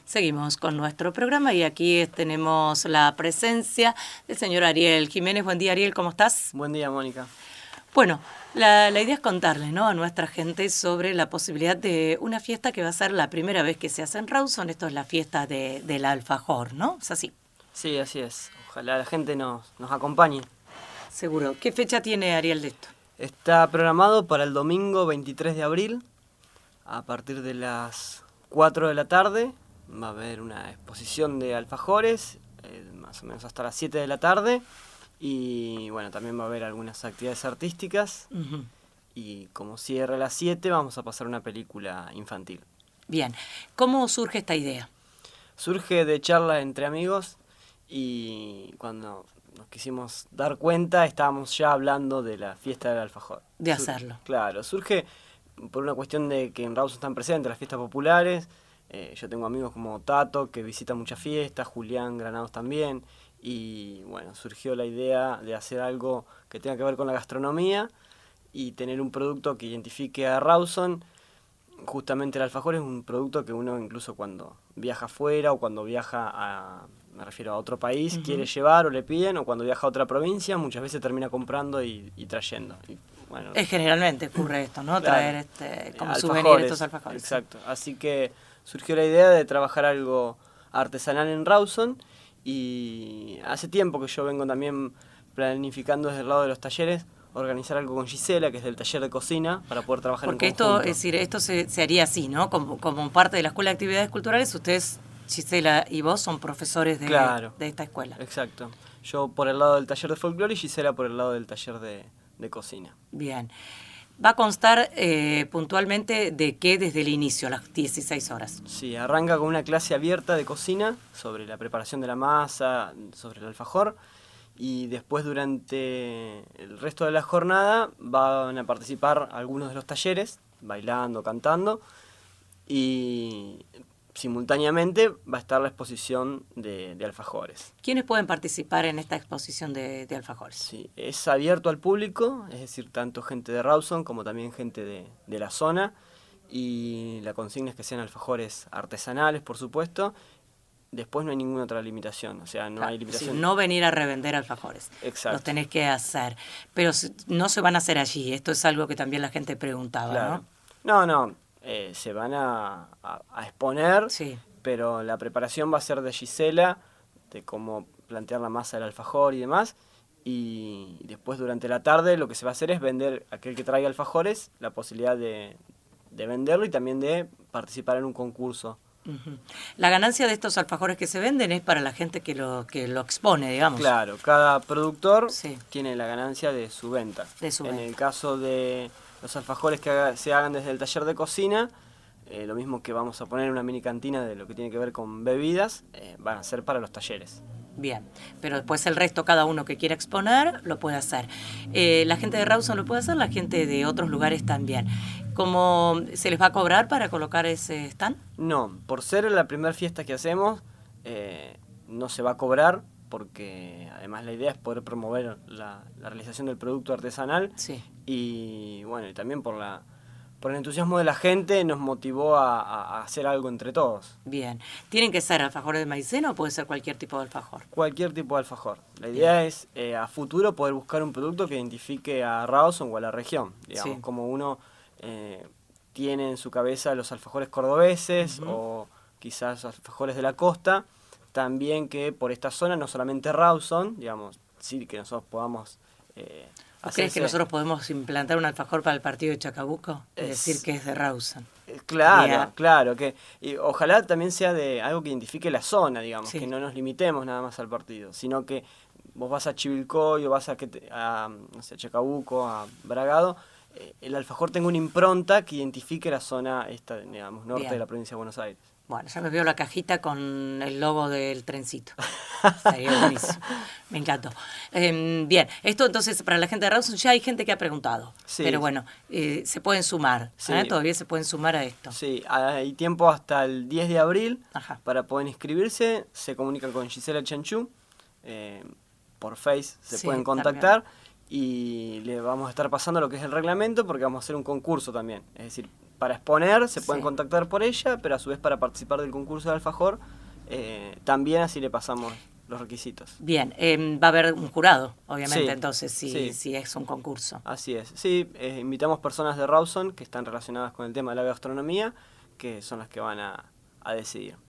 Seguimos con nuestro programa y aquí tenemos la presencia del señor Ariel Jiménez. Buen día, Ariel, ¿cómo estás? Buen día, Mónica. Bueno, la idea es contarles, ¿no?, a nuestra gente sobre la posibilidad de una fiesta que va a ser la primera vez que se hace en Rawson. Esto es la fiesta del alfajor, ¿no? ¿Es así? Sí, así es. Ojalá la gente nos acompañe. Seguro. ¿Qué fecha tiene Ariel de esto? Está programado para el domingo 23 de abril, a partir de las 4 de la tarde. Va a haber una exposición de alfajores, más o menos hasta las 7 de la tarde. Y bueno, también va a haber algunas actividades artísticas. Uh-huh. Y como cierre a las 7 vamos a pasar una película infantil. Bien. ¿Cómo surge esta idea? Surge de charlas entre amigos y cuando nos quisimos dar cuenta estábamos ya hablando de la fiesta del alfajor. De hacerlo. Claro, surge por una cuestión de que en Rawson están presentes las fiestas populares. Yo tengo amigos como Tato que visita muchas fiestas, Julián Granados también. Y bueno, surgió la idea de hacer algo que tenga que ver con la gastronomía y tener un producto que identifique a Rawson. Justamente el alfajor es un producto que uno incluso cuando viaja afuera o cuando viaja me refiero a otro país, uh-huh, quiere llevar o le piden, o cuando viaja a otra provincia muchas veces termina comprando y trayendo. Y, bueno, generalmente ocurre esto, ¿no? Claro, traer como souvenir estos alfajores. Exacto, así que surgió la idea de trabajar algo artesanal en Rawson y hace tiempo que yo vengo también planificando desde el lado de los talleres organizar algo con Gisela, que es del taller de cocina, para poder trabajar porque en conjunto. Porque esto se haría así, ¿no? Como parte de la Escuela de Actividades Culturales, ustedes, Gisela y vos, son profesores Claro, de esta escuela. Exacto. Yo por el lado del taller de folclore y Gisela por el lado del taller de cocina. Bien. ¿Va a constar puntualmente de qué desde el inicio, a las 16 horas? Sí, arranca con una clase abierta de cocina sobre la preparación de la masa, sobre el alfajor. Y después durante el resto de la jornada van a participar algunos de los talleres, bailando, cantando, y simultáneamente va a estar la exposición de alfajores. ¿Quiénes pueden participar en esta exposición de alfajores? Sí, es abierto al público, es decir, tanto gente de Rawson como también gente de la zona, y la consigna es que sean alfajores artesanales, por supuesto. Después no hay ninguna otra limitación, o sea, no hay limitación. Sí, no venir a revender alfajores. Exacto. Los tenés que hacer, pero no se van a hacer allí. Esto es algo que también la gente preguntaba, claro, ¿no? Se van a exponer, sí, pero la preparación va a ser de Gisela, de cómo plantear la masa del alfajor y demás. Y después durante la tarde lo que se va a hacer es vender a aquel que traiga alfajores, la posibilidad de venderlo y también de participar en un concurso. Uh-huh. La ganancia de estos alfajores que se venden es para la gente que lo expone, digamos. Claro, cada productor sí, tiene la ganancia de su venta. En el caso de los alfajores que se hagan desde el taller de cocina, lo mismo que vamos a poner una mini cantina de lo que tiene que ver con bebidas, van a ser para los talleres. Bien, pero después el resto, cada uno que quiera exponer, lo puede hacer. La gente de Rawson lo puede hacer, la gente de otros lugares también. ¿Cómo se les va a cobrar para colocar ese stand? No, por ser la primera fiesta que hacemos, no se va a cobrar, porque además la idea es poder promover la realización del producto artesanal. Sí. Y bueno, y también por el entusiasmo de la gente nos motivó a hacer algo entre todos. Bien. ¿Tienen que ser alfajores de maicena o puede ser cualquier tipo de alfajor? Cualquier tipo de alfajor. La idea es a futuro poder buscar un producto que identifique a Rawson o a la región. Digamos, sí, como uno tiene en su cabeza los alfajores cordobeses, uh-huh, o quizás alfajores de la costa. También que por esta zona, no solamente Rawson, digamos, sí que nosotros podamos... ¿Crees que nosotros podemos implantar un alfajor para el partido de Chacabuco? Es decir, que es de Rawson. Claro, y ojalá también sea de algo que identifique la zona, digamos, sí, que no nos limitemos nada más al partido, sino que vos vas a Chivilcoy o vas a Chacabuco, a Bragado, el alfajor tenga una impronta que identifique la zona digamos, norte Bien. De la provincia de Buenos Aires. Bueno, ya me veo la cajita con el logo del trencito. Estaría buenísimo. Me encantó. Bien, esto entonces para la gente de Rawson ya hay gente que ha preguntado. Sí. Pero bueno, se pueden sumar. Sí. Todavía se pueden sumar a esto. Sí, hay tiempo hasta el 10 de abril. Ajá. Para poder inscribirse. Se comunican con Gisela Chanchú. Por Face se pueden contactar. Y le vamos a estar pasando lo que es el reglamento porque vamos a hacer un concurso también. Es decir, para exponer se pueden contactar por ella, pero a su vez para participar del concurso de alfajor, también así le pasamos los requisitos. Bien, va a haber un jurado, obviamente, entonces, si es un concurso. Así es. Sí, invitamos personas de Rawson que están relacionadas con el tema de la gastronomía, que son las que van a decidir.